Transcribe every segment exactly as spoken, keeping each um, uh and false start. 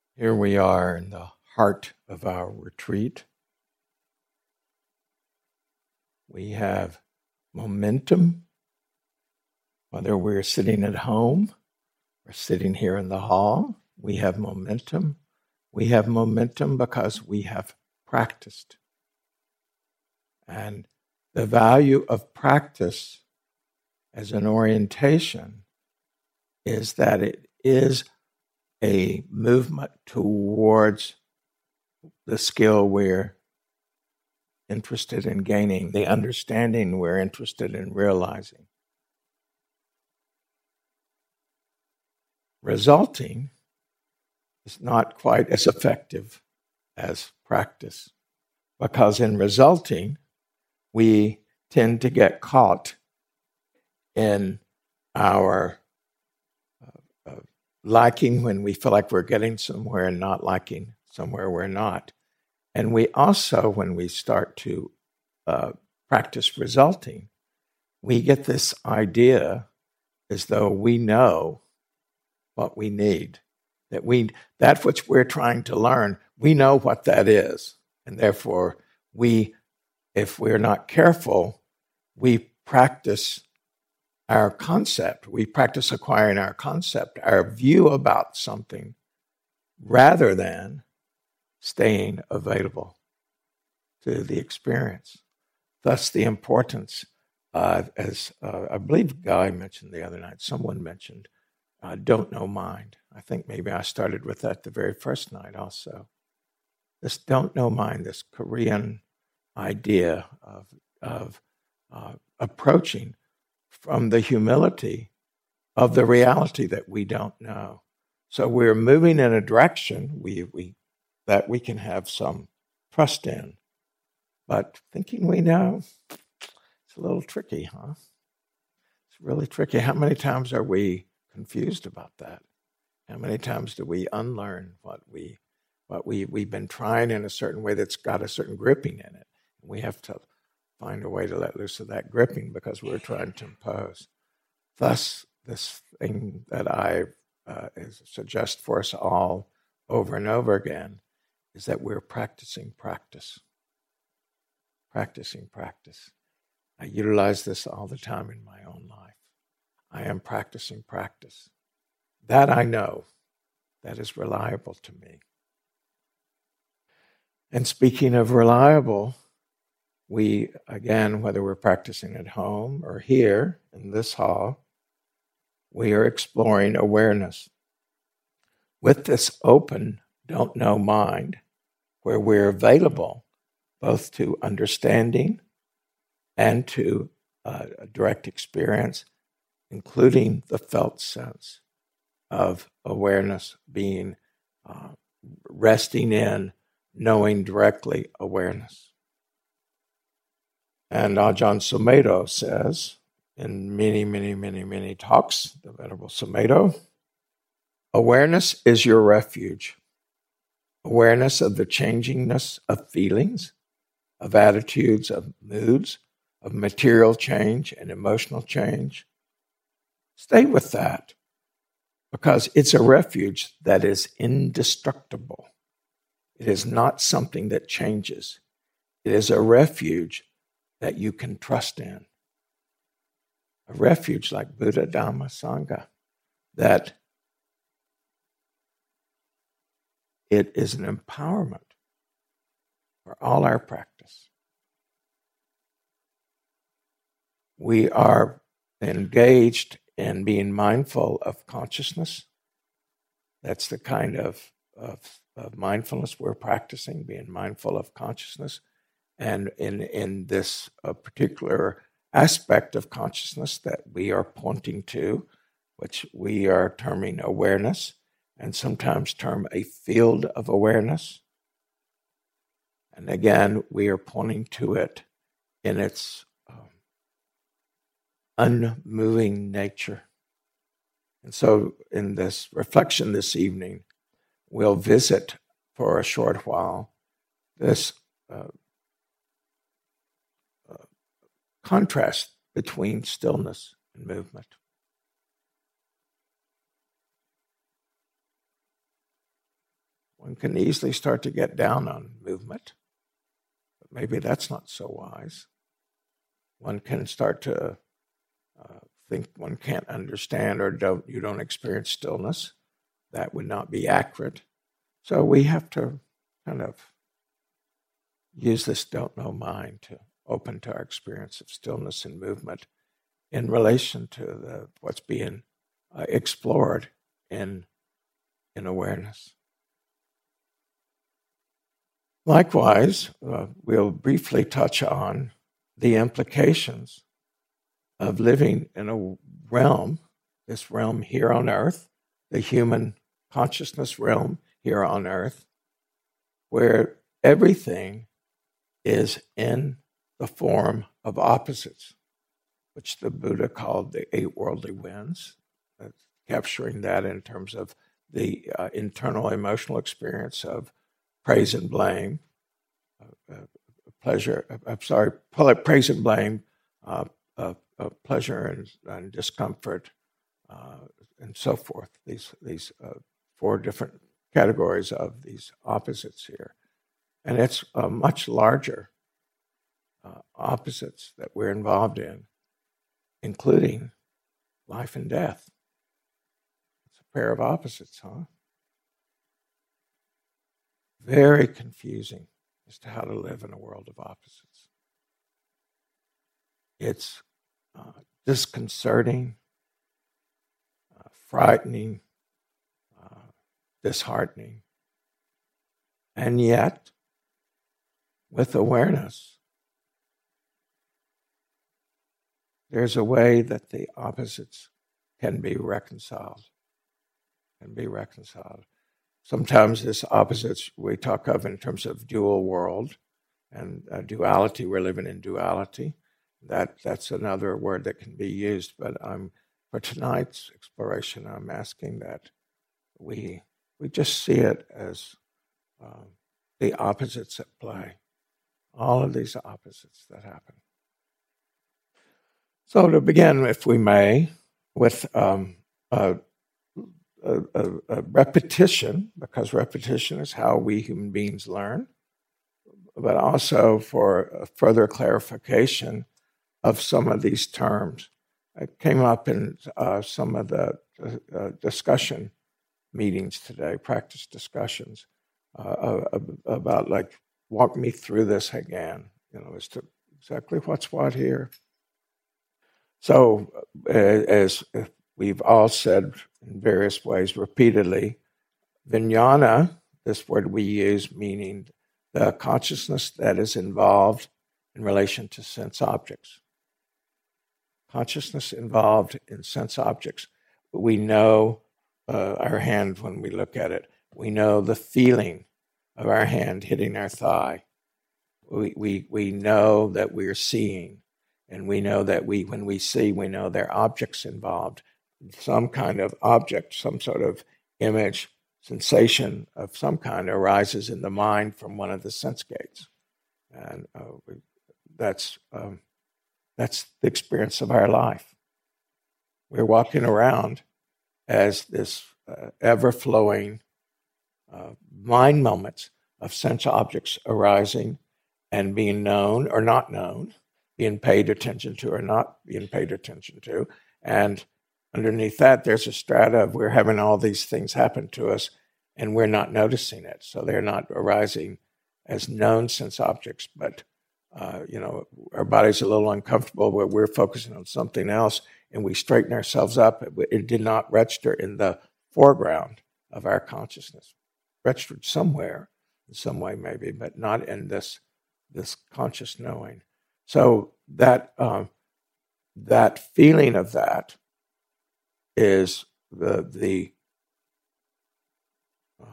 Here we are in the heart of our retreat. We have momentum, whether we're sitting at home or sitting here in the hall. We have momentum. We have momentum because we have practiced. And the value of practice as an orientation is that it is a movement towards the skill we're interested in gaining, the understanding we're interested in realizing. Resulting is not quite as effective as practice, because in resulting, we tend to get caught in our uh, uh, liking when we feel like we're getting somewhere and not liking somewhere we're not. And we also, when we start to uh, practice resulting, we get this idea as though we know what we need, that we that which we're trying to learn, we know what that is. And therefore, we, if we're not careful, we practice our concept. We practice acquiring our concept, our view about something, rather than staying available to the experience. Thus, the importance, uh, as uh, I believe Guy mentioned the other night, someone mentioned, uh, don't know mind. I think maybe I started with that the very first night also. This don't know mind, this Korean idea of, of uh, approaching from the humility of the reality that we don't know. So we're moving in a direction we, we that we can have some trust in. But thinking we know, it's a little tricky, huh? It's really tricky. How many times are we confused about that? How many times do we unlearn what we what we we've been trying in a certain way that's got a certain gripping in it? We have to find a way to let loose of that gripping because we're trying to impose. Thus, this thing that I uh, suggest for us all over and over again is that we're practicing practice. Practicing practice. I utilize this all the time in my own life. I am practicing practice. That I know, that is reliable to me. And speaking of reliable, we, again, whether we're practicing at home or here in this hall, we are exploring awareness. With this open, don't know mind, where we're available both to understanding and to uh, a direct experience, including the felt sense of awareness being uh, resting in, knowing directly awareness. And Ajahn Sumedho says, in many, many, many, many talks, the Venerable Sumedho, awareness is your refuge. Awareness of the changingness of feelings, of attitudes, of moods, of material change and emotional change. Stay with that, because it's a refuge that is indestructible. It is not something that changes. It is a refuge that you can trust in. A refuge like Buddha, Dhamma, Sangha, that it is an empowerment for all our practice. We are engaged in being mindful of consciousness. That's the kind of, of, of mindfulness we're practicing, being mindful of consciousness. And in, in this uh, particular aspect of consciousness that we are pointing to, which we are terming awareness, and sometimes term a field of awareness. And again, we are pointing to it in its um, unmoving nature. And so in this reflection this evening, we'll visit for a short while this uh, uh, contrast between stillness and movement. one can easily start to get down on movement, but maybe that's not so wise. One can start to uh, think one can't understand or don't you don't experience stillness. That would not be accurate. So we have to kind of use this don't know mind to open to our experience of stillness and movement in relation to the, what's being uh, explored in, in awareness. Likewise, uh, we'll briefly touch on the implications of living in a realm, this realm here on earth, the human consciousness realm here on earth, where everything is in the form of opposites, which the Buddha called the eight worldly winds, uh, capturing that in terms of the uh, internal emotional experience of praise and blame, uh, uh, pleasure, uh, I'm sorry, praise and blame, uh, uh, uh, pleasure and, and discomfort, uh, and so forth. These, these uh, four different categories of these opposites here. And it's a much larger uh, opposites that we're involved in, including life and death. It's a pair of opposites, huh? Very confusing as to how to live in a world of opposites. It's uh, disconcerting, uh, frightening, uh, disheartening. And yet, with awareness, there's a way that the opposites can be reconciled, can be reconciled. Sometimes this opposites we talk of in terms of dual world and uh, duality. We're living in duality. That that's another word that can be used. But um, for tonight's exploration, I'm asking that we we just see it as uh, the opposites at play. All of these opposites that happen. So to begin, if we may, with um, a, a, a repetition, because repetition is how we human beings learn, but also for a further clarification of some of these terms. It came up in uh, some of the uh, discussion meetings today, practice discussions, uh, about like, walk me through this again, you know, as to exactly what's what here. So, uh, as we've all said in various ways repeatedly, vijnana, this word we use meaning the consciousness that is involved in relation to sense objects. Consciousness involved in sense objects. We know uh, our hand when we look at it. We know the feeling of our hand hitting our thigh. We, we, we know that we're seeing. And we know that we, when we see, we know there are objects involved, some kind of object, some sort of image, sensation of some kind arises in the mind from one of the sense gates. And uh, we, that's, um, that's the experience of our life. We're walking around as this uh, ever-flowing uh, mind moments of sense objects arising and being known or not known, being paid attention to or not being paid attention to. And underneath that, there's a strata of we're having all these things happen to us and we're not noticing it. So they're not arising as known sense objects, but, uh, you know, our body's a little uncomfortable where we're focusing on something else and we straighten ourselves up. It, it did not register in the foreground of our consciousness. Registered somewhere, in some way maybe, but not in this, this conscious knowing. So that um, that feeling of that is the the uh,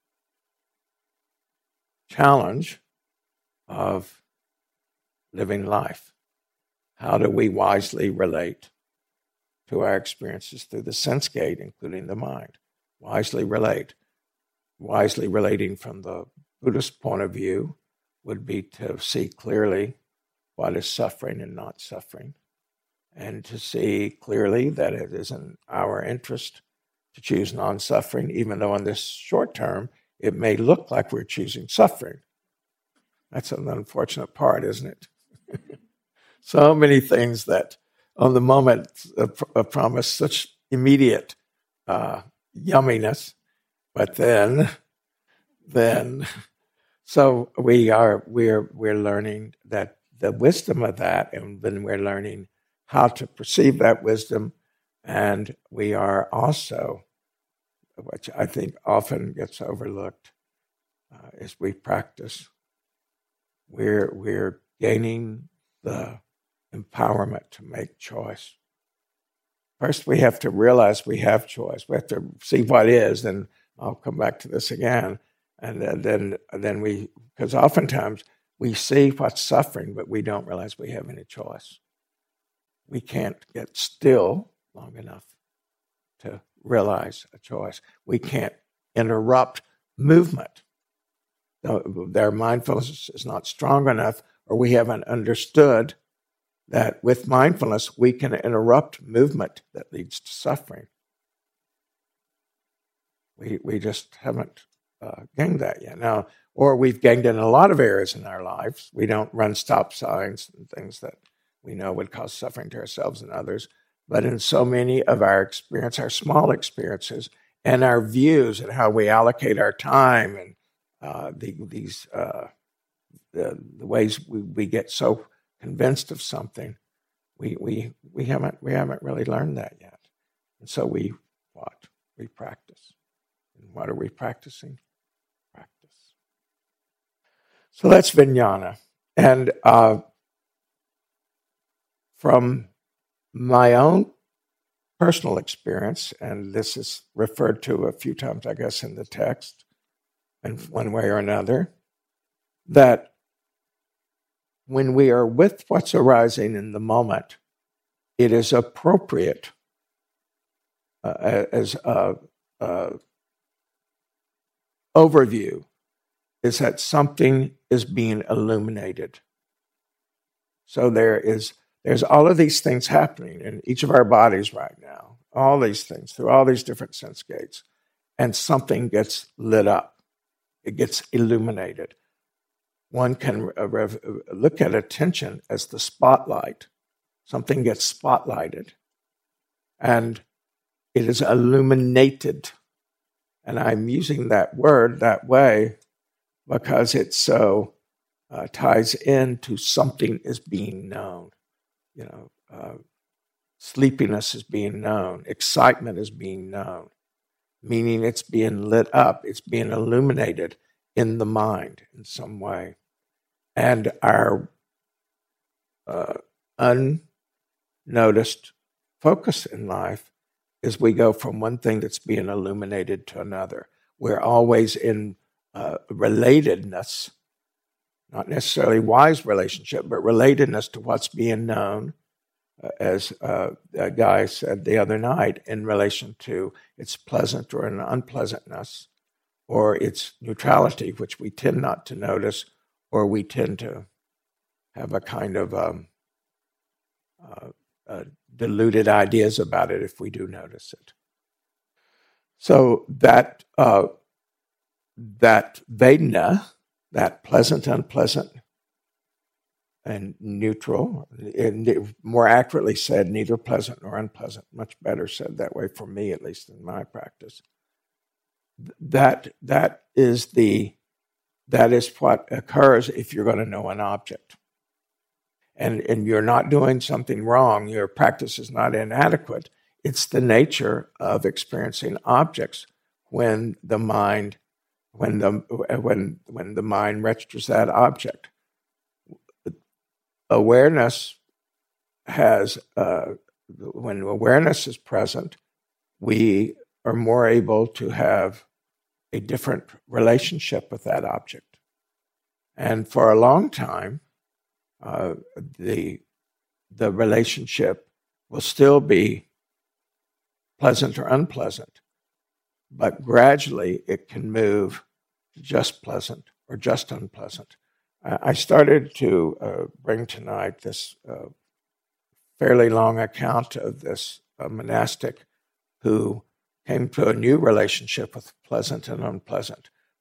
challenge of living life. How do we wisely relate to our experiences through the sense gate, including the mind? Wisely relate. Wisely relating from the Buddhist point of view would be to see clearly what is suffering and not suffering, and to see clearly that it is in our interest to choose non-suffering, even though in this short term it may look like we're choosing suffering. That's an unfortunate part, isn't it? So many things that on the moment uh, pr- uh, promise such immediate uh, yumminess, but then, then, so we are we're we're learning that the wisdom of that, and then we're learning how to perceive that wisdom, and we are also, which I think often gets overlooked, uh, as we practice, we're we're gaining the empowerment to make choice. First, we have to realize we have choice. We have to see what is, and I'll come back to this again. And then, then we, because oftentimes we see what's suffering, but we don't realize we have any choice. We can't get still long enough to realize a choice. We can't interrupt movement. Their mindfulness is not strong enough, or we haven't understood that with mindfulness, we can interrupt movement that leads to suffering. We we just haven't uh, gained that yet. Now, or we've gained in a lot of areas in our lives. We don't run stop signs and things that we know would cause suffering to ourselves and others. But in so many of our experience, our small experiences, and our views and how we allocate our time, and uh, the, these uh, the, the ways we, we get so convinced of something, we we we haven't we haven't really learned that yet, and so we what we practice. And what are we practicing? Practice. So that's vijnana, and uh, from my own personal experience, and this is referred to a few times, I guess, in the text, in one way or another, that when we are with what's arising in the moment, it is appropriate uh, as a, a overview is that something is being illuminated. So there is there's all of these things happening in each of our bodies right now, all these things through all these different sense gates, and something gets lit up. It gets illuminated. One can look at attention as the spotlight. Something gets spotlighted, and it is illuminated. And I'm using that word that way because it so uh, ties into something is being known. You know, uh, sleepiness is being known. Excitement is being known, meaning it's being lit up. It's being illuminated in the mind in some way. And our uh, unnoticed focus in life is we go from one thing that's being illuminated to another. We're always in uh, relatedness, not necessarily wise relationship, but relatedness to what's being known, uh, as uh, a guy said the other night, in relation to its pleasant or an unpleasantness, or its neutrality, which we tend not to notice, or we tend to have a kind of um, uh, uh, diluted ideas about it if we do notice it. So that uh, that Vedana, that pleasant, unpleasant, and neutral, and more accurately said, neither pleasant nor unpleasant, much better said that way for me, at least in my practice. That that is the that is what occurs if you're going to know an object. And, and you're not doing something wrong. Your practice is not inadequate. It's the nature of experiencing objects when the mind, when the when when the mind registers that object. Awareness has uh, when awareness is present, we are more able to have a different relationship with that object. And for a long time, Uh, the the relationship will still be pleasant or unpleasant, but gradually it can move to just pleasant or just unpleasant. I started to uh, bring tonight this uh, fairly long account of this uh, monastic who came to a new relationship with pleasant and unpleasant,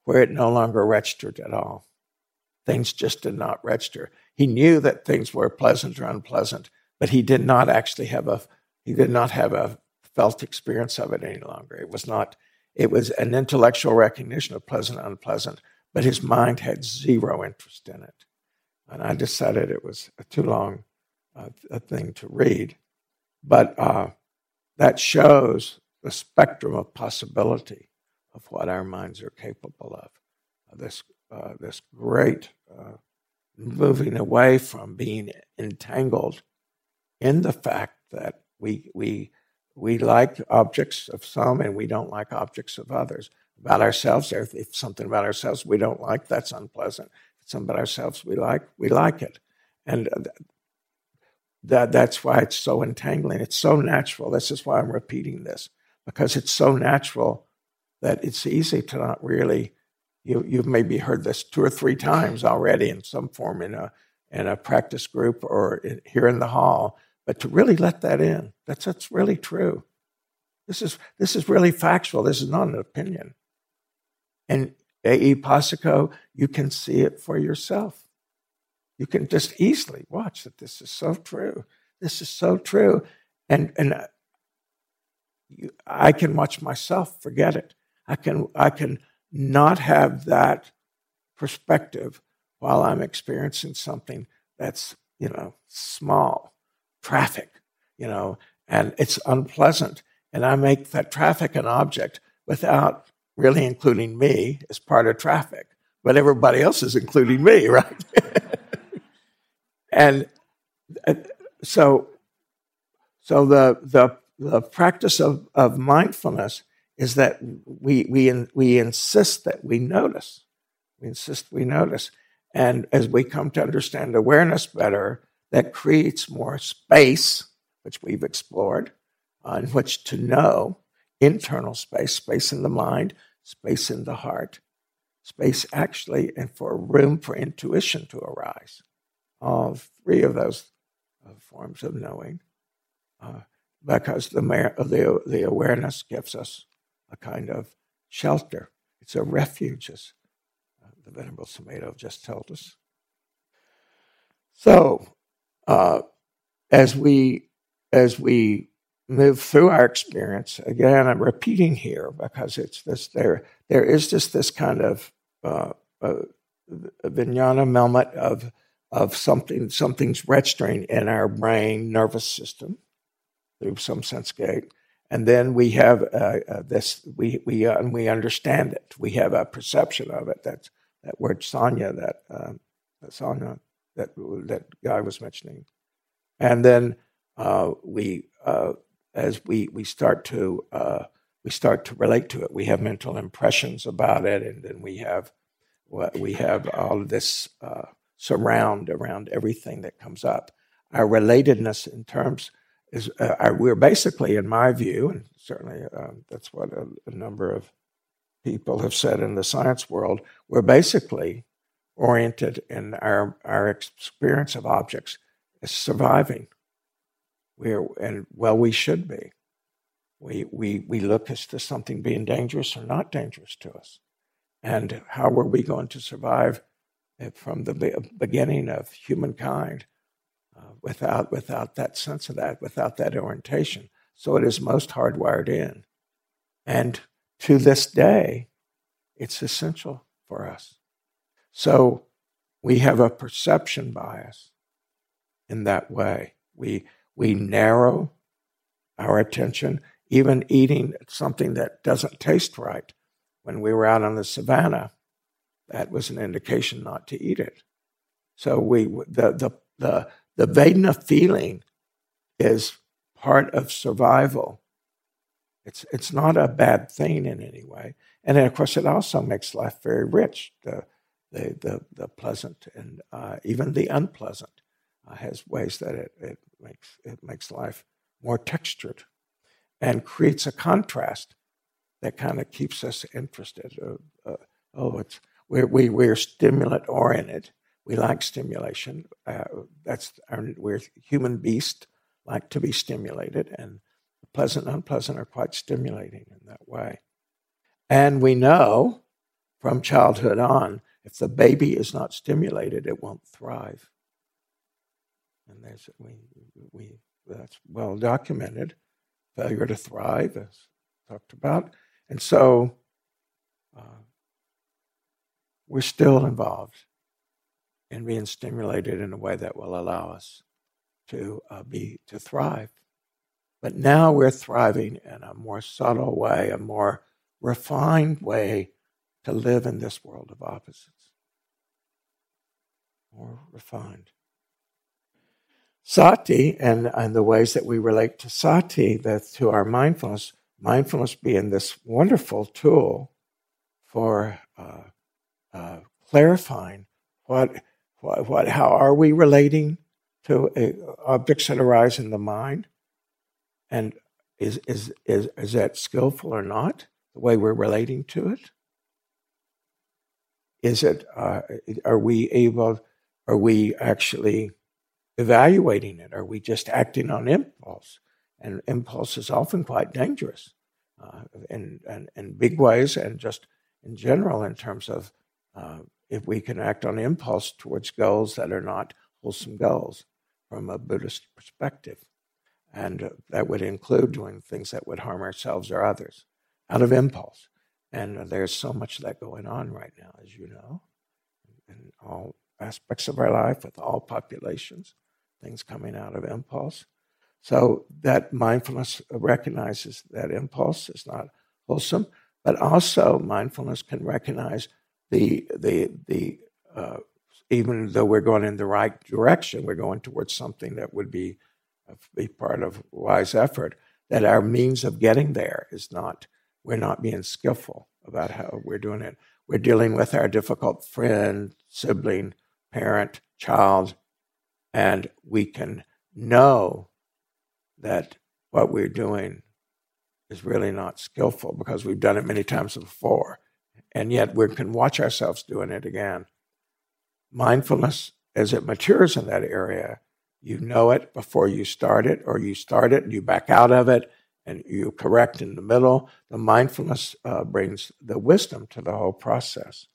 where it no longer registered at all. Things just did not register. He knew that things were pleasant or unpleasant, but he did not actually have a he did not have a felt experience of it any longer. It was not. It was an intellectual recognition of pleasant and unpleasant, but his mind had zero interest in it. And I decided it was a too long uh, a thing to read. But uh, that shows the spectrum of possibility of what our minds are capable of. Uh, this, uh, this great uh, moving away from being entangled in the fact that we we we like objects of some and we don't like objects of others. About ourselves, if something about ourselves we don't like, that's unpleasant. If it's something about ourselves we like, we like it. And that that's why it's so entangling. It's so natural. This is why I'm repeating this, because it's so natural that it's easy to not really, you, you've maybe heard this two or three times already in some form in a in a practice group or in, here in the hall, but to really let that in, that's, that's really true. This is this is really factual. This is not an opinion. And A E Passico, you can see it for yourself. You can just easily watch that this is so true. This is so true. And and you, I can watch myself forget it. I can I can not have that perspective while I'm experiencing something that's, you know, small, traffic, you know, and it's unpleasant. And I make that traffic an object without really including me as part of traffic, but everybody else is including me, right? And so, so the the the practice of, of mindfulness is that we we we insist that we notice, we insist we notice, and as we come to understand awareness better, that creates more space, which we've explored, uh, in which to know. Internal space, space in the mind, space in the heart, space actually, and for room for intuition to arise. All three of those uh, forms of knowing, uh, because the, the the awareness gives us a kind of shelter. It's a refuge, as uh, the Venerable Sumedho just told us. So, uh, as we as we move through our experience, again, I'm repeating here because it's this. There, there is just this kind of uh, uh, vijnana moment of of something. Something's registering in our brain, nervous system through some sense gate, and then we have uh, uh, this. We we uh, and we understand it. We have a perception of it. That's that word sanya. That uh, sanya that that guy was mentioning, and then uh, we. Uh, As we we start to uh, we start to relate to it, we have mental impressions about it, and then we have what we have all of this uh, surround around everything that comes up. Our relatedness in terms is uh, our, we're basically, in my view, and certainly uh, that's what a, a number of people have said in the science world. We're basically oriented in our our experience of objects as surviving. We're, and well, we should be. We, we, we look as to something being dangerous or not dangerous to us. And how were we going to survive from the beginning of humankind uh, without, without that sense of that, without that orientation? So it is most hardwired in. And to this day, it's essential for us. So we have a perception bias in that way. We We narrow our attention, even eating something that doesn't taste right. When we were out on the savannah, that was an indication not to eat it. So we the the the, the Vedana feeling is part of survival. It's it's not a bad thing in any way. And then, of course, it also makes life very rich, the the the, the pleasant and uh, even the unpleasant. Uh, has ways that it, it makes it makes life more textured and creates a contrast that kind of keeps us interested. Uh, uh, oh, it's we're we, we're stimulant oriented. We like stimulation. Uh, that's our, we're human beasts, like to be stimulated, and pleasant and unpleasant are quite stimulating in that way. And we know from childhood on, if the baby is not stimulated, it won't thrive. And there's, we, we, that's well documented. Failure to thrive, as talked about. And so uh, we're still involved in being stimulated in a way that will allow us to uh, be to thrive. But now we're thriving in a more subtle way, a more refined way to live in this world of opposites. More refined. Sati, and, and the ways that we relate to sati, that to our mindfulness, mindfulness being this wonderful tool for uh, uh, clarifying what, what, what, how are we relating to uh, objects that arise in the mind, and is is is is that skillful or not? The way we're relating to it. Is it? Uh, are we able? Are we actually evaluating it? Are we just acting on impulse? And impulse is often quite dangerous uh, in, in, in big ways and just in general in terms of uh, if we can act on impulse towards goals that are not wholesome goals from a Buddhist perspective. And uh, that would include doing things that would harm ourselves or others out of impulse. And uh, there's so much of that going on right now, as you know, in all aspects of our life with all populations. Things coming out of impulse. So that mindfulness recognizes that impulse is not wholesome, but also mindfulness can recognize the, the, the uh, even though we're going in the right direction, we're going towards something that would be, uh, be part of wise effort, that our means of getting there is not, we're not being skillful about how we're doing it. We're dealing with our difficult friend, sibling, parent, child, and we can know that what we're doing is really not skillful because we've done it many times before. And yet we can watch ourselves doing it again. Mindfulness, as it matures in that area, you know it before you start it, or you start it and you back out of it and you correct in the middle. The mindfulness uh, brings the wisdom to the whole process.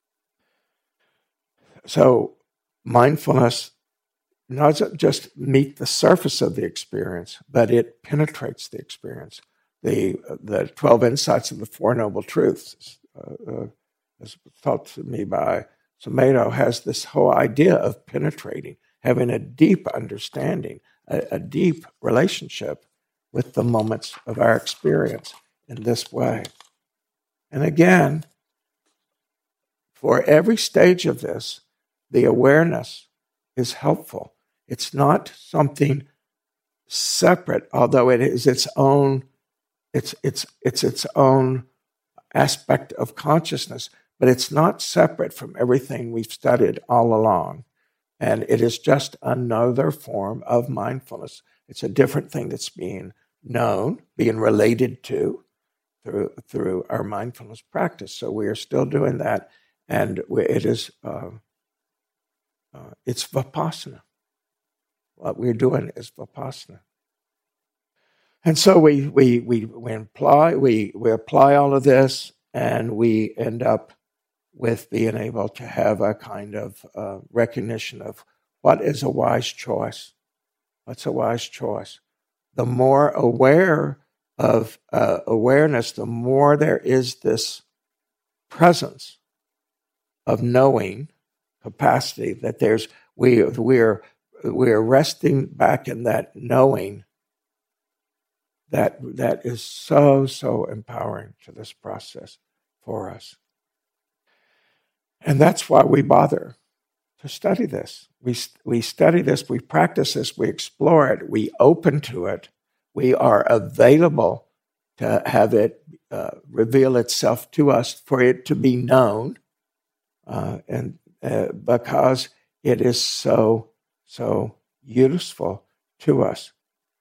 So mindfulness doesn't just meet the surface of the experience, but it penetrates the experience. The the twelve insights of the Four Noble Truths, uh, uh, as taught to me by Sumedho, has this whole idea of penetrating, having a deep understanding, a, a deep relationship with the moments of our experience in this way. And again, for every stage of this, the awareness is helpful. It's not something separate, although it is its own, it's it's it's its own aspect of consciousness, but it's not separate from everything we've studied all along. And it is just another form of mindfulness. It's a different thing that's being known, being related to through through our mindfulness practice. So we are still doing that, and we, it is uh, uh, it's vipassana. What we're doing is vipassana. And so we we we we apply we we apply all of this, and we end up with being able to have a kind of uh, recognition of what is a wise choice. What's a wise choice? The more aware of uh, awareness, the more there is this presence of knowing capacity that there's we we're we're resting back in that knowing that that is so so empowering to this process for us. And that's why we bother to study this. We we study this, we practice this, we explore it, we open to it, we are available to have it uh, reveal itself to us, for it to be known, uh, and uh, because it is so so useful to us.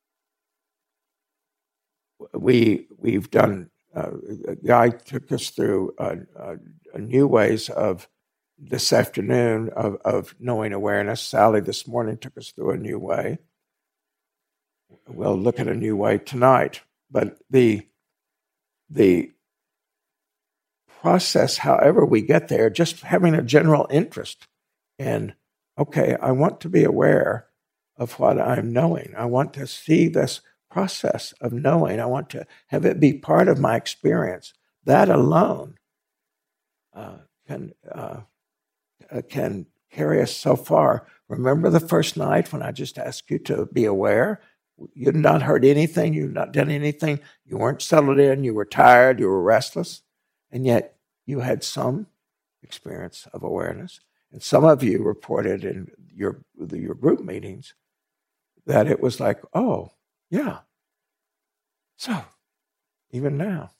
We we've done. Uh, a guy took us through uh, uh, new ways of this afternoon of, of knowing awareness. Sally this morning took us through a new way. We'll look at a new way tonight. But the the process, however we get there, just having a general interest in, okay, I want to be aware of what I'm knowing. I want to see this process of knowing. I want to have it be part of my experience. That alone uh, can uh, uh, can carry us so far. Remember the first night when I just asked you to be aware? You'd not heard anything. You'd not done anything. You weren't settled in. You were tired. You were restless. And yet you had some experience of awareness. And some of you reported in your, your group meetings that it was like, oh, yeah. So, even now,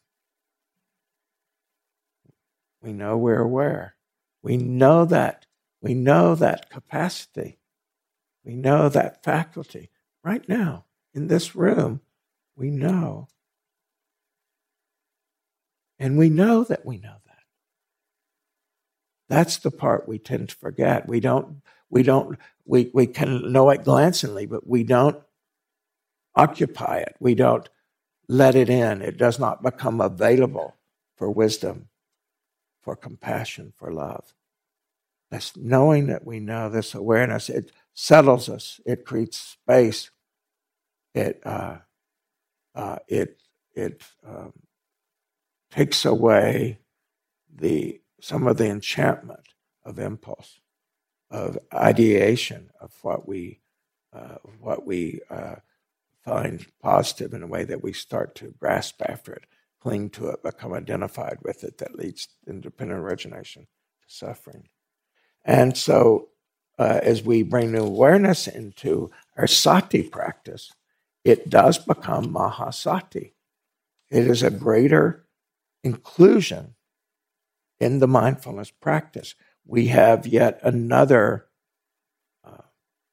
we know we're aware. We know that. We know that capacity. We know that faculty. Right now, in this room, we know. And we know that we know that. That's the part we tend to forget. We don't, we don't, we, we can know it glancingly, but we don't occupy it. We don't let it in. It does not become available for wisdom, for compassion, for love. This knowing that we know, this awareness, it settles us. It creates space. It uh, uh, it it um, takes away the some of the enchantment of impulse, of ideation, of what we uh, what we uh, find positive in a way that we start to grasp after it, cling to it, become identified with it. That leads independent origination to suffering. And so, uh, as we bring new awareness into our sati practice, it does become mahasati. It is a greater inclusion in the mindfulness practice. We have yet another uh,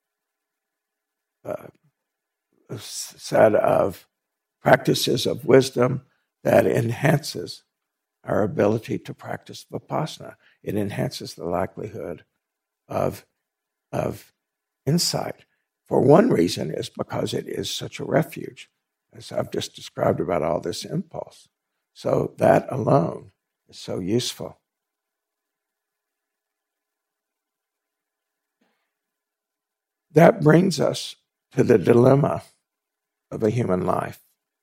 uh, set of practices of wisdom that enhances our ability to practice vipassana. It enhances the likelihood of, of insight. For one reason is because it is such a refuge, as I've just described about all this impulse. So that alone is so useful. That brings us to the dilemma of a human life.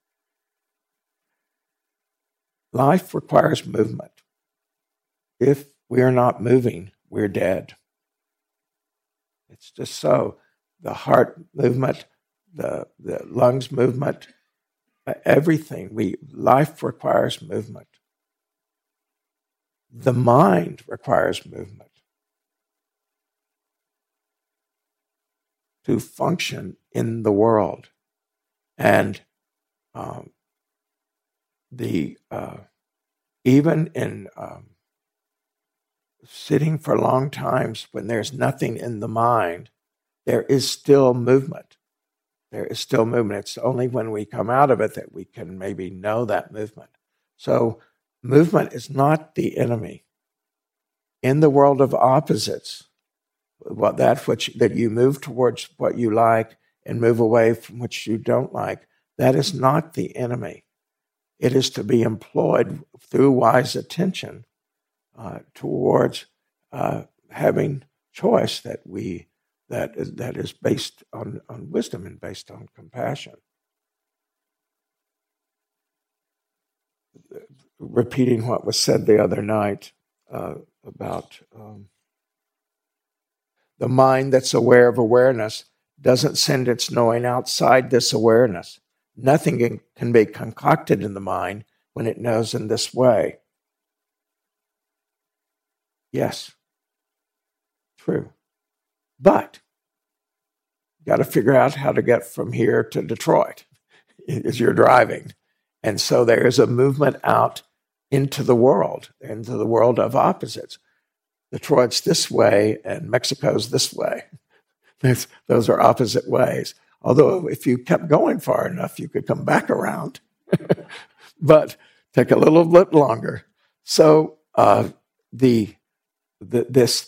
Life requires movement. If we are not moving, we're dead. It's just so. The heart movement, the, the lungs movement, everything. We life requires movement. The mind requires movement to function in the world. And um, the uh, even in um, sitting for long times when there's nothing in the mind, there is still movement. There is still movement. It's only when we come out of it that we can maybe know that movement. So movement is not the enemy. In the world of opposites, what that which that you move towards what you like and move away from what you don't like, that is not the enemy. It is to be employed through wise attention uh, towards uh, having choice that we that is that is based on, on wisdom and based on compassion. Repeating what was said the other night uh, about um, the mind that's aware of awareness doesn't send its knowing outside this awareness. Nothing can, can be concocted in the mind when it knows in this way. Yes, true. But you got to figure out how to get from here to Detroit as you're driving. And so there is a movement out into the world, into the world of opposites. Detroit's this way and Mexico's this way. Those are opposite ways. Although if you kept going far enough, you could come back around. But take a little bit longer. So uh, the, the this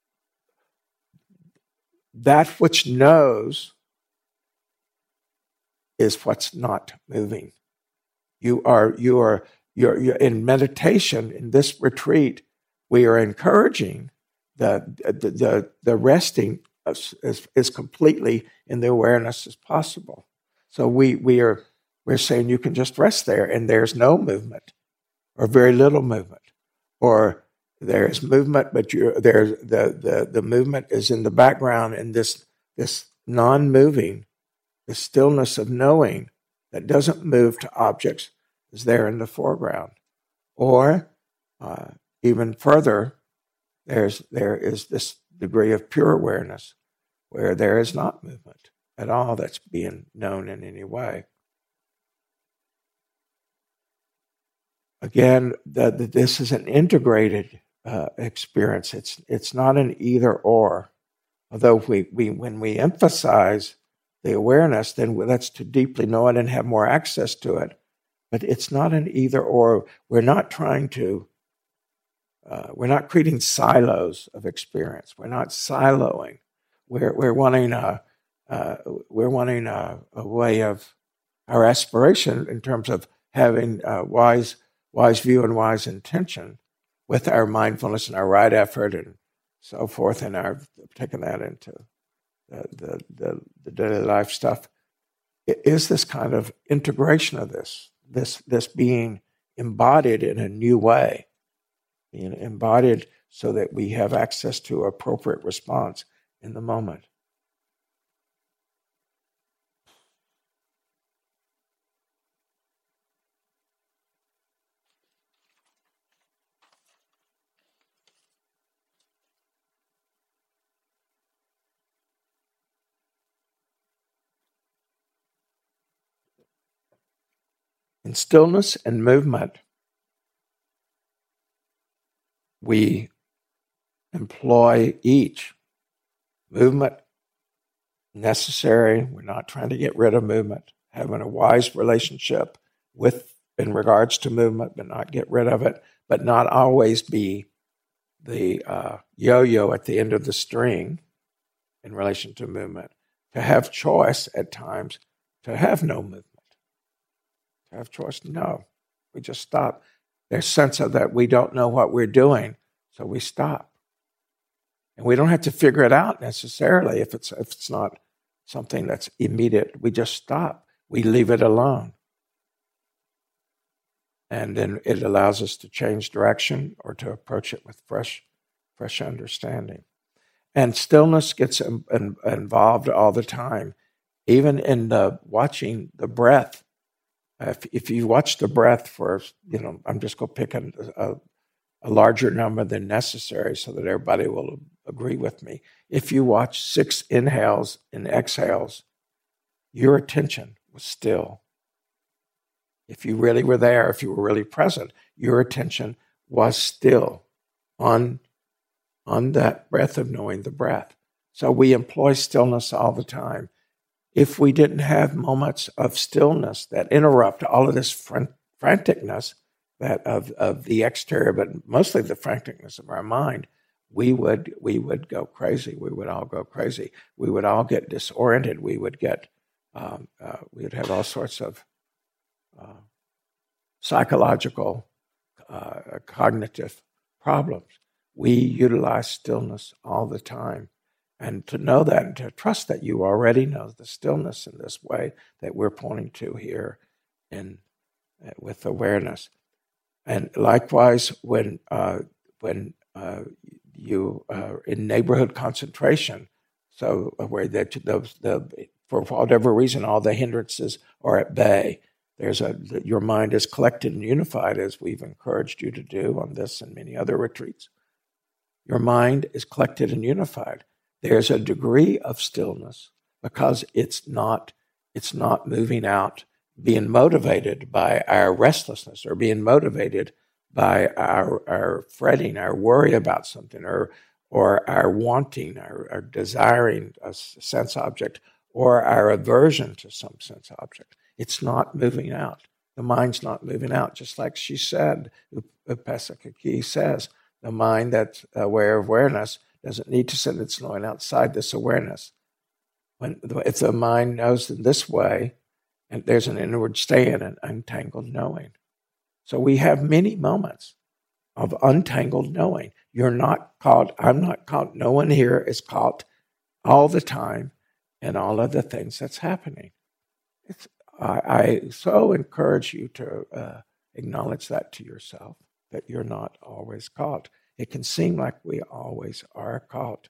that which knows is what's not moving. You are you are you're, you're in meditation, in this retreat, we are encouraging the, the, the, the resting as, as, as completely in the awareness as possible. So we, we are, we're saying you can just rest there and there's no movement or very little movement, or there's movement, but you're, there's, the, the, the movement is in the background, and this, this non-moving, the stillness of knowing that doesn't move to objects is there in the foreground. Or uh, even further, there's there is this degree of pure awareness where there is not movement at all that's being known in any way. Again, the, the, this is an integrated uh, experience. It's it's not an either or. Although we, we when we emphasize the awareness, then that's to deeply know it and have more access to it. But it's not an either or. We're not trying to, uh, we're not creating silos of experience. We're not siloing. We're we're wanting a, uh, we're wanting a, a way of our aspiration in terms of having uh, wise wise view and wise intention with our mindfulness and our right effort and so forth, and our taking that into the the, the, the daily life stuff. It is this kind of integration of this. This this being embodied in a new way, being embodied so that we have access to appropriate response in the moment. In stillness and movement, we employ each. Movement necessary. We're not trying to get rid of movement. Having a wise relationship with, in regards to movement, but not get rid of it, but not always be the uh, yo-yo at the end of the string in relation to movement. To have choice at times, to have no movement. To have choice, no. We just stop. There's sense of that we don't know what we're doing, so we stop. And we don't have to figure it out necessarily if it's if it's not something that's immediate. We just stop. We leave it alone. And then it allows us to change direction or to approach it with fresh, fresh understanding. And stillness gets in, in, involved all the time, even in the watching the breath. If, if you watch the breath for, you know, I'm just going to pick a, a, a larger number than necessary so that everybody will agree with me. If you watch six inhales and exhales, your attention was still. If you really were there, if you were really present, your attention was still on, on that breath of knowing the breath. So we employ stillness all the time. If we didn't have moments of stillness that interrupt all of this fran- franticness that of, of the exterior, but mostly the franticness of our mind, we would we would go crazy. We would all go crazy. We would all get disoriented. We would get um, uh, we would have all sorts of uh, psychological, uh, cognitive problems. We utilize stillness all the time. And to know that and to trust that you already know the stillness in this way that we're pointing to here in, uh, with awareness. And likewise, when uh, when uh, you are in neighborhood concentration, so where the, the, the, for whatever reason, all the hindrances are at bay, there's a your mind is collected and unified, as we've encouraged you to do on this and many other retreats. Your mind is collected and unified. There's a degree of stillness because it's not it's not moving out, being motivated by our restlessness or being motivated by our our fretting, our worry about something, or or our wanting, our, our desiring a sense object, or our aversion to some sense object. It's not moving out. The mind's not moving out, just like she said, Upasaka Key says, the mind that's aware of awareness doesn't need to send its knowing outside this awareness. When if the mind knows in this way, and there's an inward stay in an untangled knowing. So we have many moments of untangled knowing. You're not caught. I'm not caught. No one here is caught all the time in all of the things that's happening. It's, I, I so encourage you to uh, acknowledge that to yourself, that you're not always caught. It can seem like we always are caught.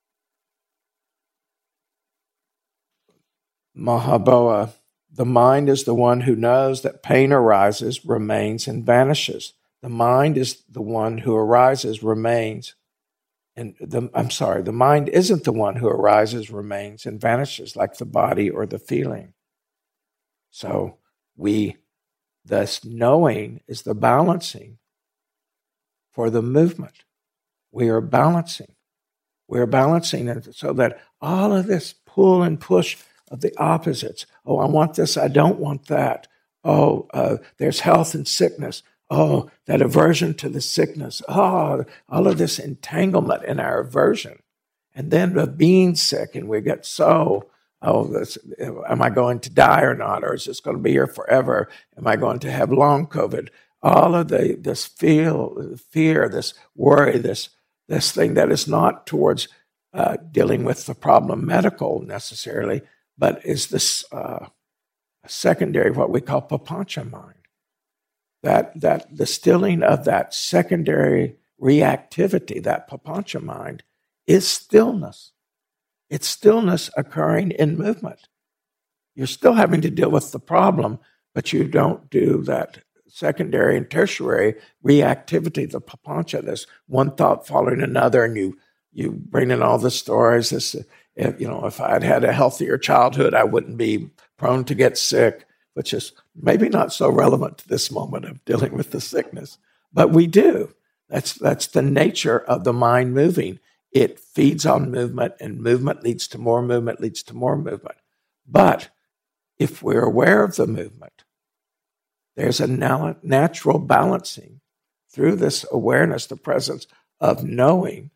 Mahaboa, the mind is the one who knows that pain arises, remains, and vanishes. The mind is the one who arises, remains, and the, I'm sorry, the mind isn't the one who arises, remains, and vanishes like the body or the feeling. So we, thus knowing is the balancing for the movement. We are balancing. We are balancing it so that all of this pull and push of the opposites. Oh, I want this, I don't want that. Oh, uh, there's health and sickness. Oh, that aversion to the sickness. Oh, all of this entanglement in our aversion. And then the being sick, and we get so, oh, this, am I going to die or not? Or is this going to be here forever? Am I going to have long COVID? All of the this feel, fear, this worry, this this thing that is not towards uh, dealing with the problem medical necessarily, but is this uh, secondary, what we call papancha mind. That, that the stilling of that secondary reactivity, that papancha mind, is stillness. It's stillness occurring in movement. You're still having to deal with the problem, but you don't do that secondary and tertiary reactivity, the papancha, this one thought following another, and you you bring in all the stories. This, if, you know, if I'd had a healthier childhood, I wouldn't be prone to get sick, which is maybe not so relevant to this moment of dealing with the sickness. But we do. That's that's the nature of the mind moving. It feeds on movement, and movement leads to more movement, leads to more movement. But if we're aware of the movement, there's a natural balancing through this awareness, the presence of knowing,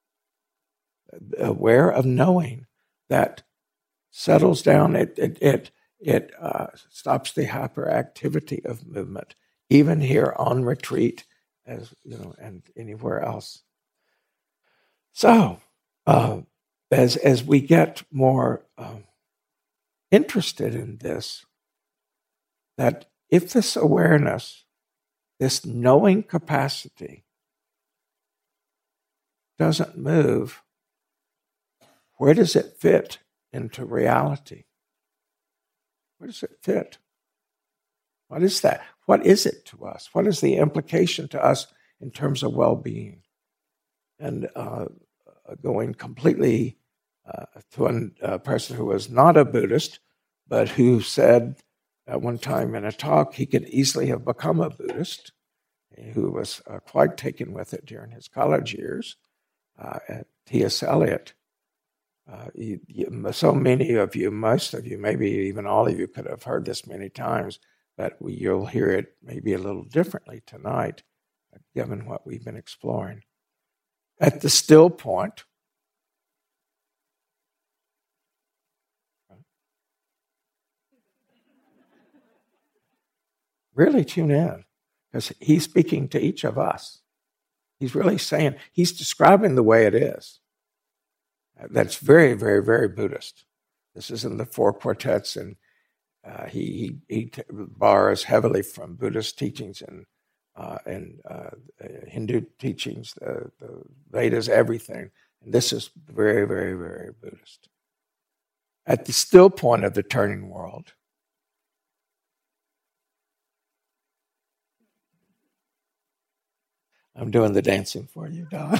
aware of knowing, that settles down. It it it, it uh, stops the hyperactivity of movement, even here on retreat, as you know, and anywhere else. So, uh, as as we get more um, interested in this, that if this awareness, this knowing capacity, doesn't move, where does it fit into reality? Where does it fit? What is that? What is it to us? What is the implication to us in terms of well-being? And uh, going completely uh, to a, a person who was not a Buddhist, but who said at one time in a talk he could easily have become a Buddhist, who was uh, quite taken with it during his college years, uh, at T S Eliot. Uh, you, you, so many of you, most of you, maybe even all of you could have heard this many times, but we, you'll hear it maybe a little differently tonight, given what we've been exploring. At the still point, really tune in, because he's speaking to each of us. He's really saying, he's describing the way it is. That's very, very, very Buddhist. This is in the Four Quartets, and uh, he, he, he borrows heavily from Buddhist teachings and uh, and uh, Hindu teachings, the, the Vedas, everything. And this is very, very, very Buddhist. At the still point of the turning world, I'm doing the dancing for you, Don.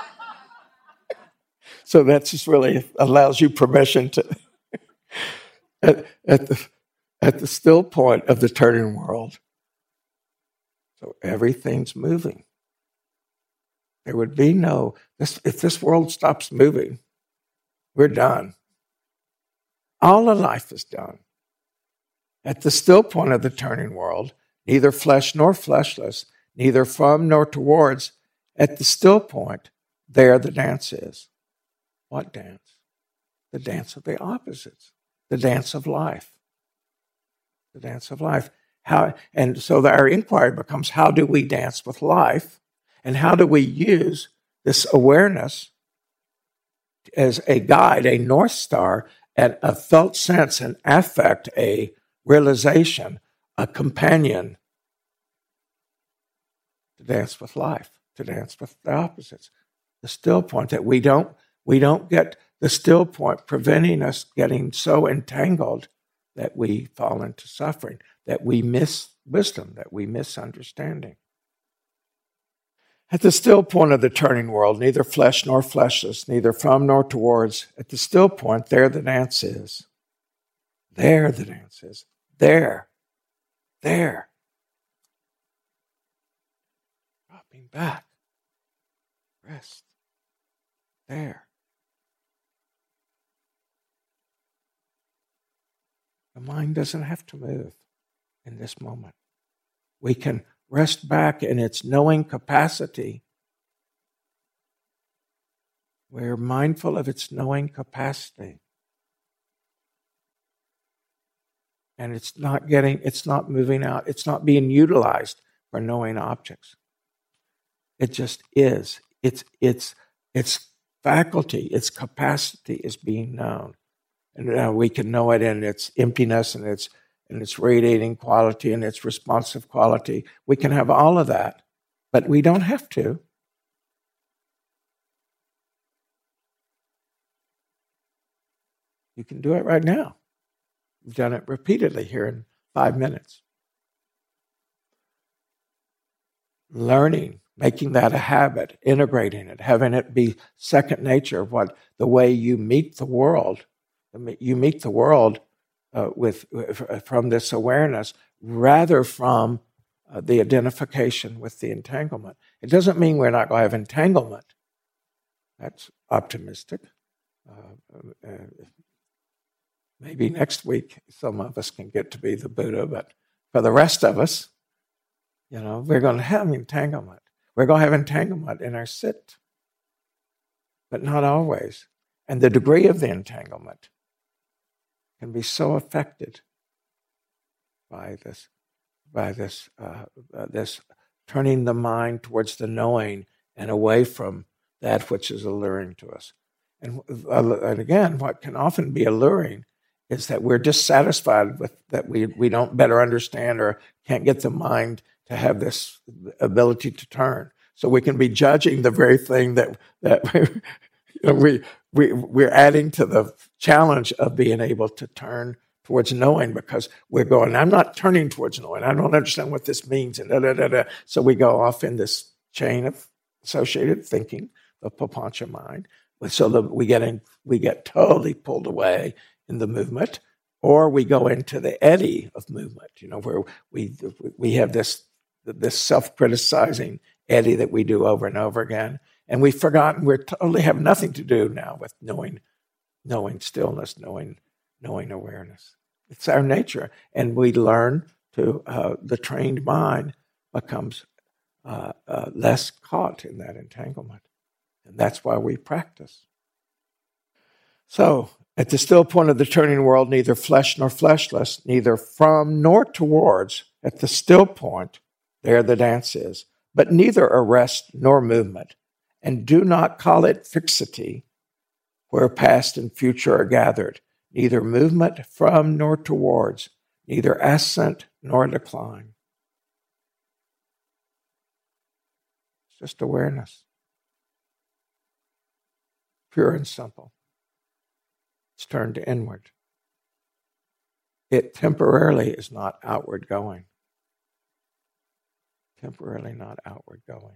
So that just really allows you permission to, at, at, the, at the still point of the turning world. So everything's moving. There would be no, this, if this world stops moving, we're done. All of life is done. At the still point of the turning world, neither flesh nor fleshless, neither from nor towards, at the still point, there the dance is. What dance? The dance of the opposites, the dance of life. The dance of life. How, and so our inquiry becomes, how do we dance with life? And how do we use this awareness as a guide, a North Star, and a felt sense, an affect, a realization, a companion to dance with life, to dance with the opposites. The still point that we don't, we don't get the still point preventing us getting so entangled that we fall into suffering, that we miss wisdom, that we miss understanding. At the still point of the turning world, neither flesh nor fleshless, neither from nor towards, at the still point, there the dance is. There the dance is. There. There. Dropping back. Rest. There. The mind doesn't have to move in this moment. We can rest back in its knowing capacity. We're mindful of its knowing capacity. And it's not getting, it's not moving out, it's not being utilized for knowing objects. It just is. It's its its faculty, its capacity is being known. And uh, we can know it in its emptiness and its and its radiating quality and its responsive quality. We can have all of that, but we don't have to. You can do it right now. We've done it repeatedly here in five minutes. Learning, making that a habit, integrating it, having it be second nature, what the way you meet the world. You meet the world uh, with from this awareness rather from uh, the identification with the entanglement. It doesn't mean we're not going to have entanglement. That's optimistic. Uh, uh, maybe next week some of us can get to be the Buddha, but for the rest of us, you know, we're going to have entanglement. We're going to have entanglement in our sit, but not always. And the degree of the entanglement can be so affected by this, by this, uh, uh, this turning the mind towards the knowing and away from that which is alluring to us. And, uh, and again, what can often be alluring is that we're dissatisfied with that we we don't better understand or can't get the mind to have this ability to turn. So we can be judging the very thing that that you know, we we we're adding to the challenge of being able to turn towards knowing, because we're going, I'm not turning towards knowing. I don't understand what this means, and da da da da. So we go off in this chain of associated thinking, the papancha mind, so that we get in, we get totally pulled away in the movement, or we go into the eddy of movement. You know, where we we have this this self-criticizing eddy that we do over and over again. And we've forgotten we totally have nothing to do now with knowing, knowing stillness, knowing, knowing awareness. It's our nature, and we learn to. Uh, the trained mind becomes uh, uh, less caught in that entanglement, and that's why we practice. So, at the still point of the turning world, neither flesh nor fleshless, neither from nor towards. At the still point, there the dance is, but neither arrest nor movement. And do not call it fixity, where past and future are gathered, neither movement from nor towards, neither ascent nor decline. It's just awareness. Pure and simple. It's turned inward. It temporarily is not outward going. Temporarily not outward going.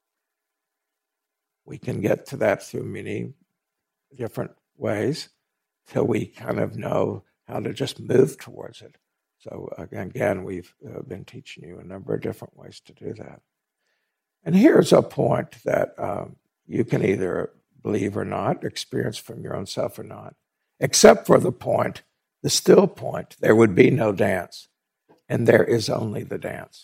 We can get to that through many different ways till we kind of know how to just move towards it. So again, we've uh, been teaching you a number of different ways to do that. And here's a point that um, you can either believe or not, experience from your own self or not. Except for the point, the still point, there would be no dance, and there is only the dance.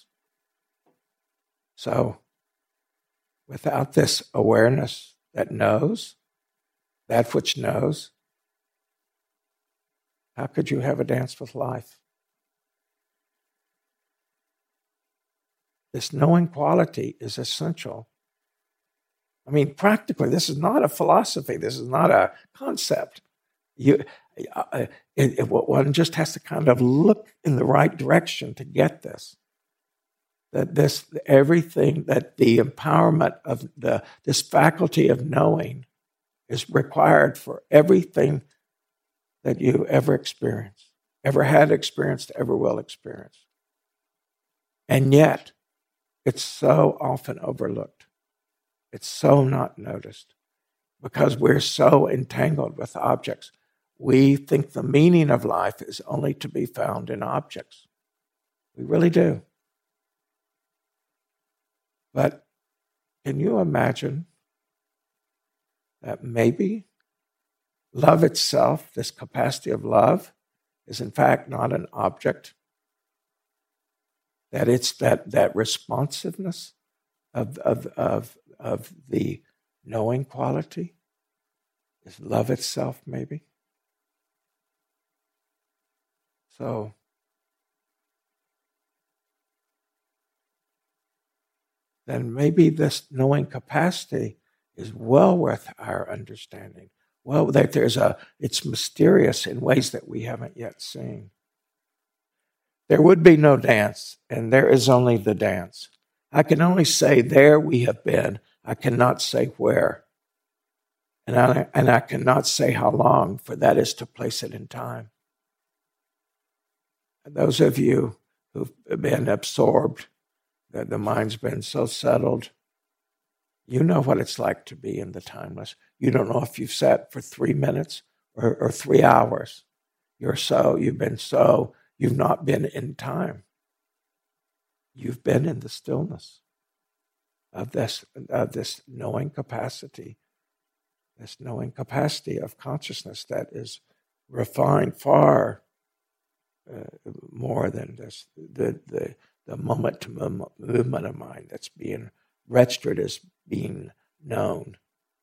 So, without this awareness that knows, that which knows, how could you have a dance with life? this knowing quality is essential. I mean, practically, this is not a philosophy. This is not a concept. You, uh, it, it, one just has to kind of look in the right direction to get this. That this, everything, that the empowerment of the this faculty of knowing is required for everything that you ever experienced, ever had experienced, ever will experience. And yet, it's so often overlooked. It's so not noticed because we're so entangled with objects. We think the meaning of life is only to be found in objects. We really do. But can you imagine that maybe love itself, this capacity of love, is in fact not an object? That it's that, that responsiveness of, of, of, of the knowing quality is love itself, maybe? So, then maybe this knowing capacity is well worth our understanding. Well, that there's a, it's mysterious in ways that we haven't yet seen. There would be no dance, and there is only the dance. I can only say there we have been. I cannot say where. And I, and I cannot say how long, for that is to place it in time. And those of you who've been absorbed, that the mind's been so settled, you know what it's like to be in the timeless. You don't know if you've sat for three minutes or, or three hours. You're so, you've been so, you've not been in time. You've been in the stillness of this, of this knowing capacity, this knowing capacity of consciousness that is refined far uh, more than this, the, the, the moment-to-moment movement of mind that's being registered as being known.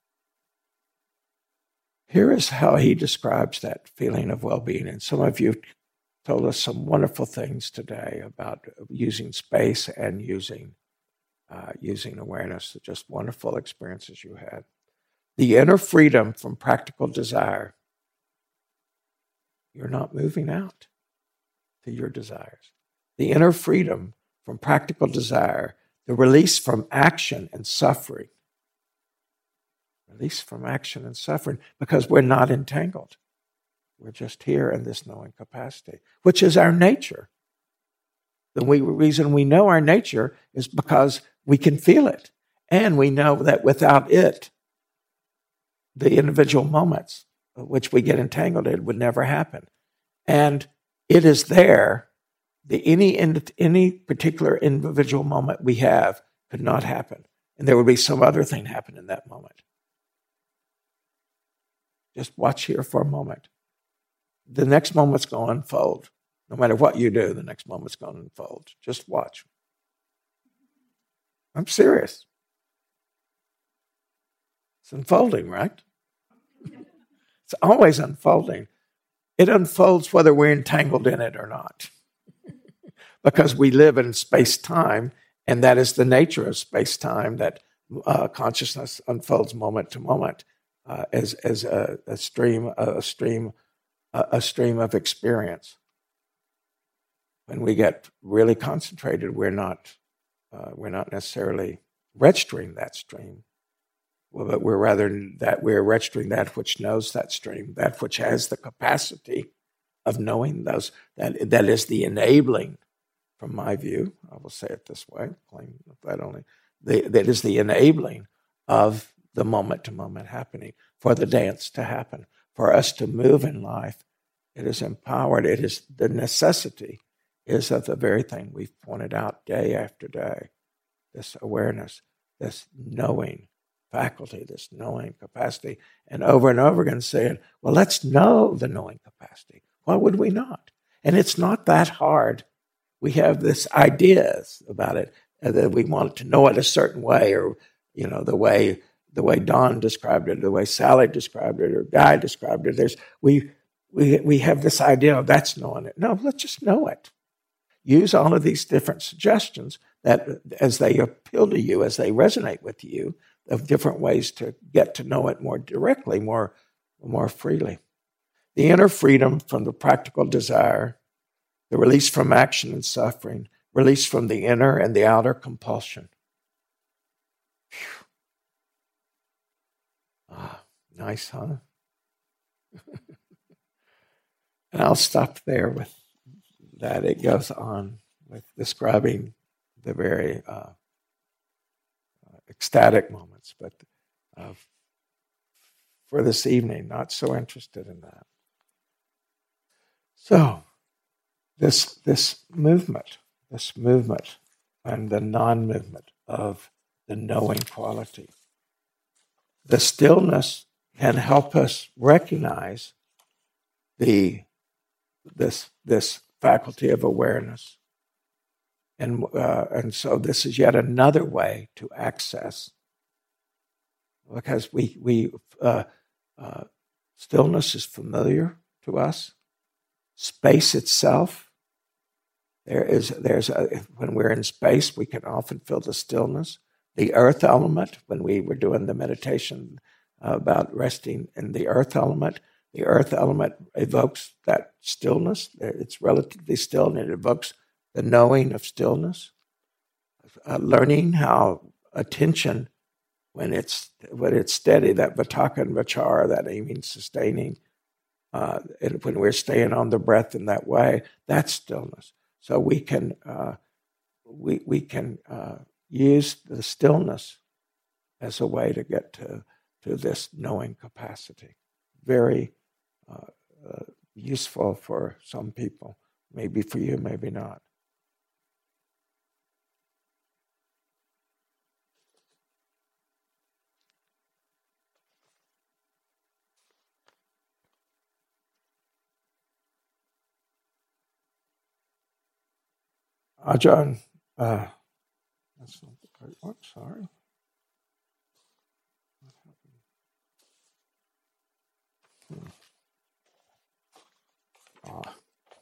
Here is how he describes that feeling of well-being. And some of you told us some wonderful things today about using space and using, uh, using awareness, just wonderful experiences you had. The inner freedom from practical desire. You're not moving out to your desires. The inner freedom from practical desire, the release from action and suffering. Release from action and suffering because we're not entangled. We're just here in this knowing capacity, which is our nature. The we, reason we know our nature is because we can feel it. And we know that without it, the individual moments which we get entangled in would never happen. And it is there. The, any, any particular individual moment we have could not happen. And there would be some other thing happen in that moment. Just watch here for a moment. The next moment's going to unfold. No matter what you do, the next moment's going to unfold. Just watch. I'm serious. It's unfolding, right? It's always unfolding. It unfolds whether we're entangled in it or not. Because we live in space-time, and that is the nature of space-time, that uh, consciousness unfolds moment to moment uh, as as a, a stream, a stream, a stream of experience. When we get really concentrated, we're not uh, we're not necessarily registering that stream, well, but we're rather that we're registering that which knows that stream, that which has the capacity of knowing those. That that is the enabling. From my view, I will say it this way, claim that only, the, that is the enabling of the moment-to-moment happening, for the dance to happen, for us to move in life. It is empowered. It is the necessity is of the very thing we've pointed out day after day, this awareness, this knowing faculty, this knowing capacity, and over and over again saying, well, let's know the knowing capacity. Why would we not? And it's not that hard. We have this ideas about it, uh, that we want to know it a certain way, or you know, the way the way Don described it, the way Sally described it, or Guy described it. There's we we we have this idea of that's knowing it. No, let's just know it. Use all of these different suggestions, that as they appeal to you, as they resonate with you, of different ways to get to know it more directly, more, more freely. The inner freedom from the practical desire, the release from action and suffering, release from the inner and the outer compulsion. Ah, nice, huh? And I'll stop there with that. It goes on with describing the very uh, ecstatic moments, but uh, for this evening, not so interested in that. So, this this movement, this movement, and the non-movement of the knowing quality, the stillness can help us recognize the this this faculty of awareness, and uh, and so this is yet another way to access, because we we uh, uh, stillness is familiar to us. Space itself, there is there's a, when we're in space, we can often feel the stillness. The earth element, when we were doing the meditation about resting in the earth element, the earth element evokes that stillness. It's relatively still, and it evokes the knowing of stillness. Uh, learning how attention, when it's when it's steady, that vitakka and vichara, that aiming, sustaining, uh, and when we're staying on the breath in that way, that's stillness. So we can uh, we we can uh, use the stillness as a way to get to to this knowing capacity. Very uh, uh, useful for some people. Maybe for you, maybe not. Ajahn, uh, that's not the right one, sorry. Hmm. Ah.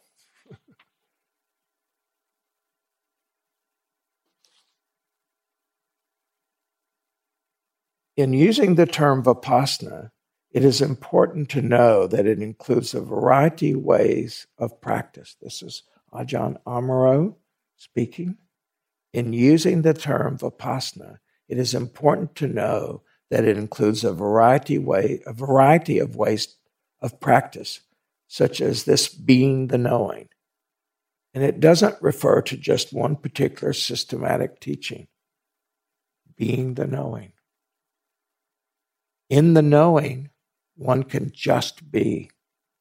In using the term vipassana, it is important to know that it includes a variety of ways of practice. This is Ajahn Amaro speaking. In using the term vipassana, it is important to know that it includes a variety way, a variety of ways of practice, such as this being the knowing. And it doesn't refer to just one particular systematic teaching, being the knowing. In the knowing, one can just be.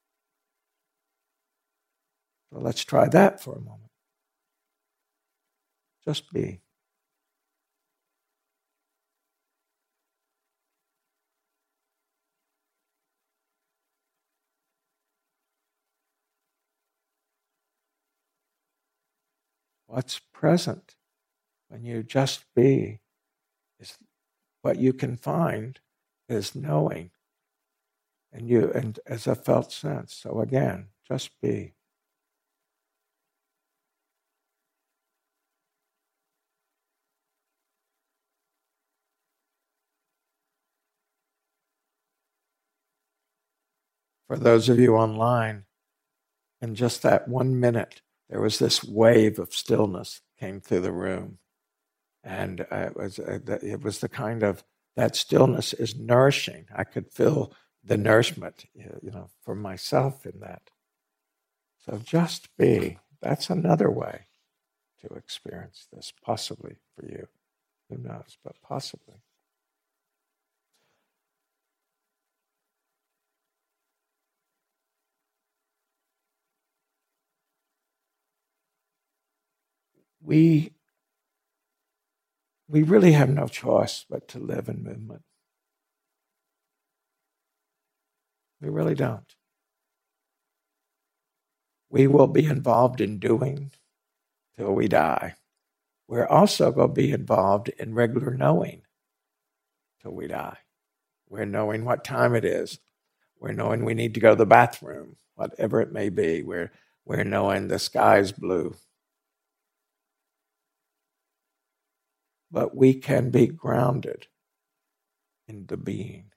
So let's try that for a moment. Just be. What's present when you just be is what you can find is knowing, and you and as a felt sense. So again, just be. For those of you online, in just that one minute, there was this wave of stillness came through the room. And uh, it, was, uh, the, it was the kind of, that stillness is nourishing. I could feel the nourishment, you know, for myself in that. So just be. That's another way to experience this, possibly for you. Who knows, but possibly. We, we really have no choice but to live in movement. We really don't. We will be involved in doing till we die. We're also going to be involved in regular knowing till we die. We're knowing what time it is. We're knowing we need to go to the bathroom, whatever it may be. We're, we're knowing the sky's blue. but we can be grounded in the being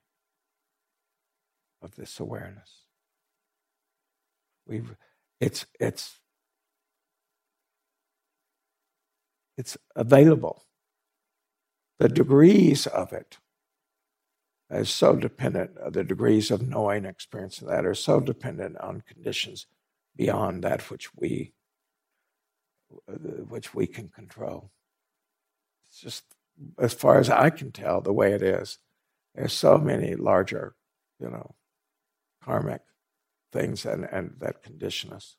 of this awareness. We've, it's, it's, it's available. The degrees of it is so dependent, the degrees of knowing, experience of that are so dependent on conditions beyond that which we, which we can control. It's just, as far as I can tell, the way it is. There's so many larger, you know, karmic things and, and that condition us.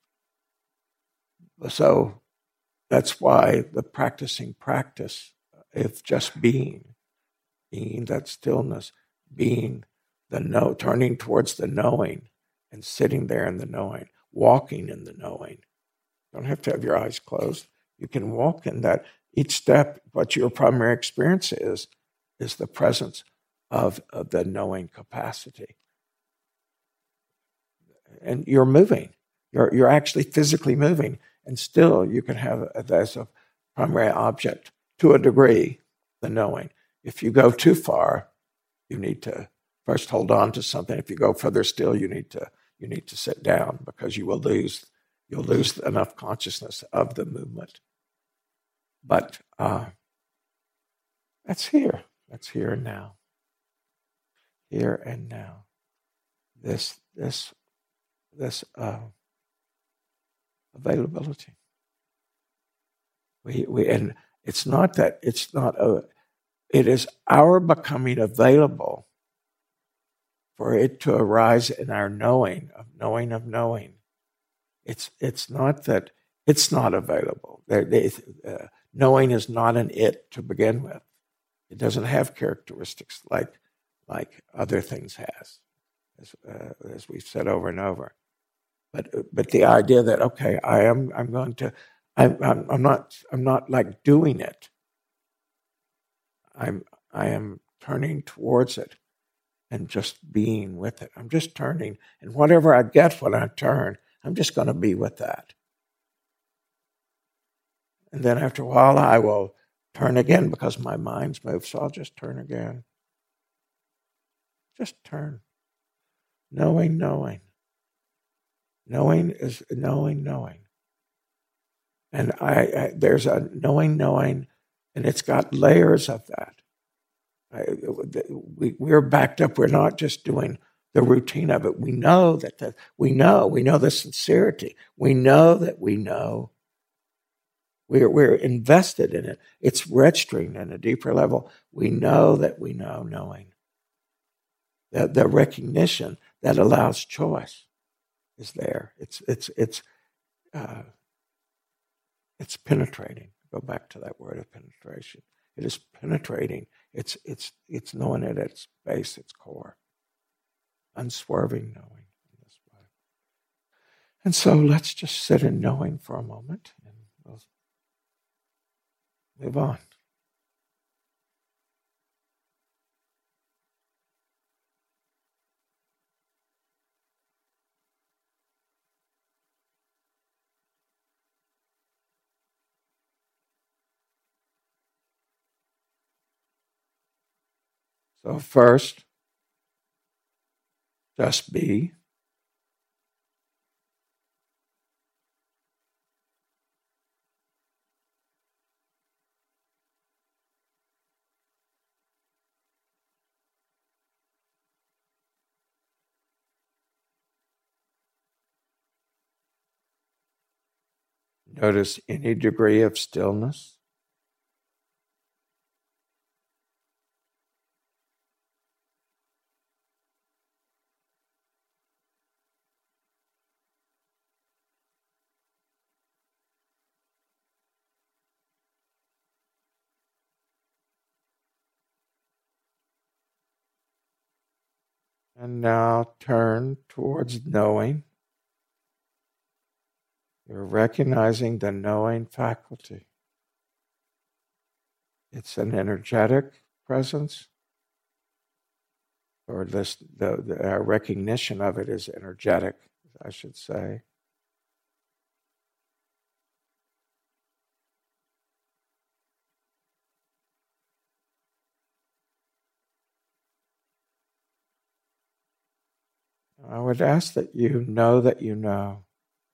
So that's why the practicing practice, if just being, being that stillness, being the know, turning towards the knowing and sitting there in the knowing, walking in the knowing. You don't have to have your eyes closed. You can walk in that. Each step, what your primary experience is, is the presence of, of the knowing capacity. And you're moving. You're, you're actually physically moving. And still you can have it as a primary object, to a degree, the knowing. If you go too far, you need to first hold on to something. If you go further still, you need to you need to sit down, because you will lose you'll lose enough consciousness of the movement. But uh, that's here. That's here and now. Here and now. This this this uh, availability. We we and it's not that it's not a. It is our becoming available for it to arise in our knowing of knowing of knowing. It's it's not that it's not available. There, they, uh, knowing is not an it to begin with. It doesn't have characteristics like like other things has, as, uh, as we've said over and over. But but the idea that okay, I am I'm going to I'm I'm, I'm not I'm not like doing it. I'm I am turning towards it and just being with it. I'm just turning, and whatever I get when I turn, I'm just going to be with that. And then after a while, I will turn again because my mind's moved, so I'll just turn again. Just turn. Knowing, knowing. Knowing is knowing, knowing. And I, I there's a knowing, knowing, and it's got layers of that. I, we, we're backed up. We're not just doing the routine of it. We know that the, we know, we know the sincerity. We know that we know. We're, we're invested in it. It's registering at a deeper level. We know that we know knowing. The, the recognition that allows choice is there. It's, it's, it's, uh, it's penetrating. Go back to that word of penetration. It is penetrating. It's it's it's knowing it at its base, its core. Unswerving knowing in this way. And so let's just sit in knowing for a moment, and we'll move on. So first, just be. Notice any degree of stillness. And now turn towards knowing. You're recognizing the knowing faculty. It's an energetic presence, or this the, the our recognition of it is energetic, I should say. I would ask that you know that you know.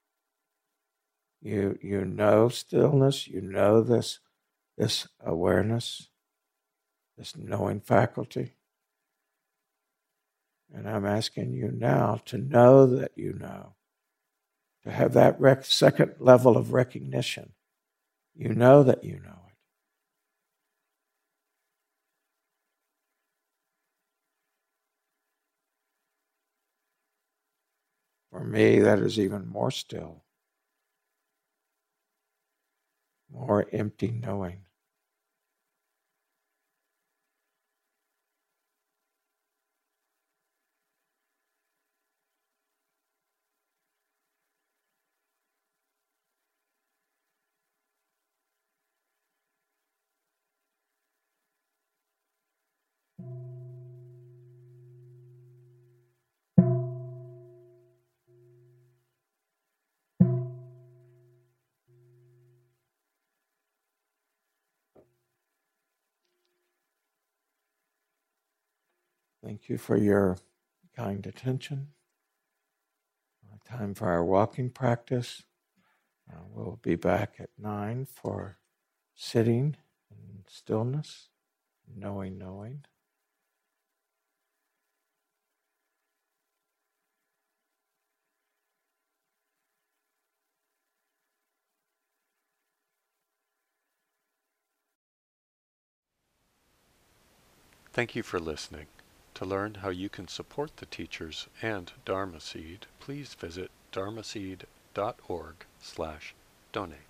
You, you know stillness, you know this, this awareness, this knowing faculty. And I'm asking you now to know that you know, to have that rec- second level of recognition. You know that you know it. For me, that is even more still, more empty knowing. Thank you for your kind attention. Time for our walking practice. Uh, we'll be back at nine for sitting in stillness, knowing, knowing. Thank you for listening. To learn how you can support the teachers and Dharma Seed, please visit dharmaseed dot org slash donate.